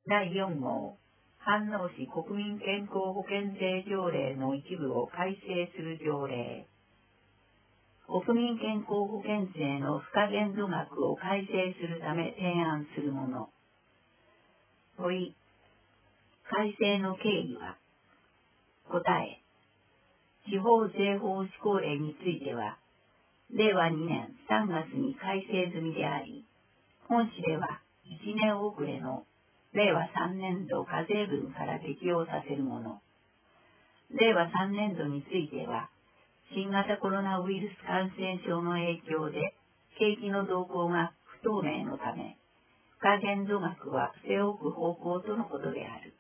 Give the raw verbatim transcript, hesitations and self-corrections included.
だいよん号、飯能市国民健康保険税条例の一部を改正する条例。国民健康保険税の付加限度額を改正するため提案するもの。問い、改正の経緯は。答え、地方税法施行令については、れいわにねんさんがつに改正済みであり、本市ではいちねん遅れのれいわさんねんど課税分から適用させるもの。れいわさんねんどについては、新型コロナウイルス感染症の影響で景気の動向が不透明のため、付加限度額は据え置く方向とのことである。